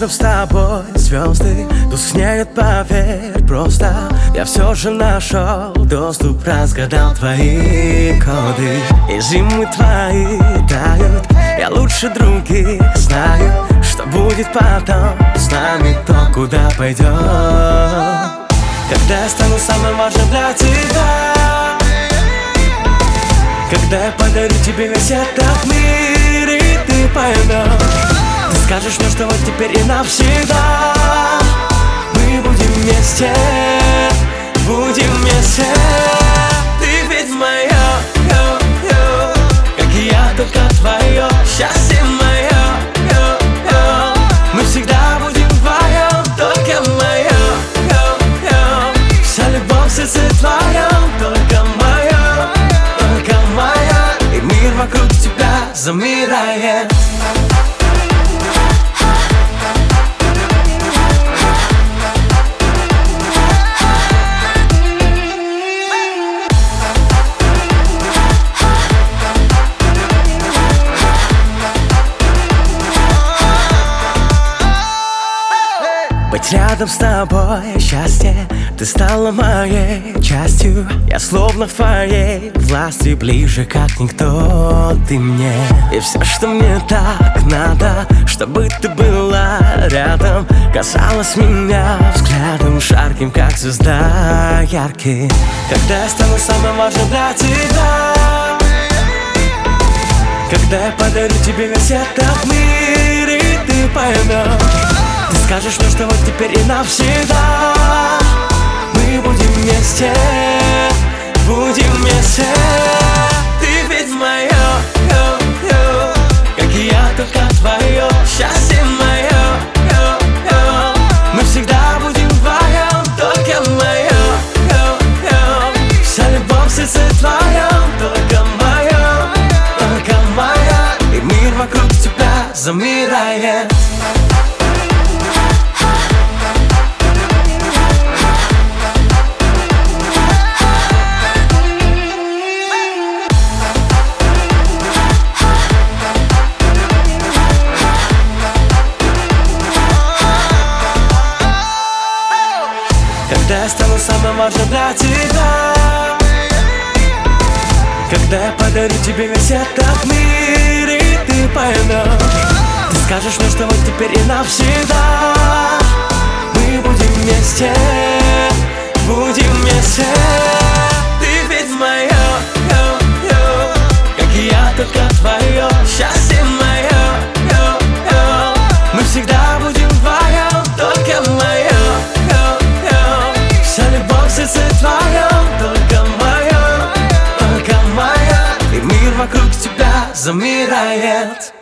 рядом с тобой звезды тускнеют, поверь, просто я все же нашел доступ, разгадал твои коды. И зимы твои тают, я лучше других знаю, что будет потом с нами, то куда пойдем. Когда я стану самым важным для тебя, когда я подарю тебе весь этот мир, и ты поймешь, ты скажешь мне, что вот теперь и навсегда мы будем вместе, будем вместе. Ты ведь моя, как и я, только твое счастье мое. Мы всегда будем вдвоем, только мое. Вся любовь в сердце твоем, только моя, только моя. И мир вокруг тебя замирает. Быть рядом с тобой счастье, ты стала моей частью. Я словно в твоей власти, ближе как никто ты мне. И все, что мне так надо, чтобы ты была рядом, касалась меня взглядом жарким, как звезда яркий. Когда я стану самым важным для тебя, когда я подарю тебе весь этот мир, и ты поймешь, ты скажешь мне, что вот теперь и навсегда мы будем вместе, будем вместе. Ты ведь моя, как и я, только твое счастье мое. Мы всегда будем вдвоем, только мое. Вся любовь в сердце твоем, только моя, только моя. И мир вокруг тебя замирает. Когда я стану самым важным для тебя, когда я подарю тебе весь этот мир, и ты поймешь, ты скажешь мне, что вот теперь и навсегда мы будем вместе, будем вместе. Ты ведь моя, как и я, только твое счастье мое. Мы всегда будем вдвоем, только мое. Вся любовь в сердце твоем, только моя, только моя. И мир вокруг тебя замирает.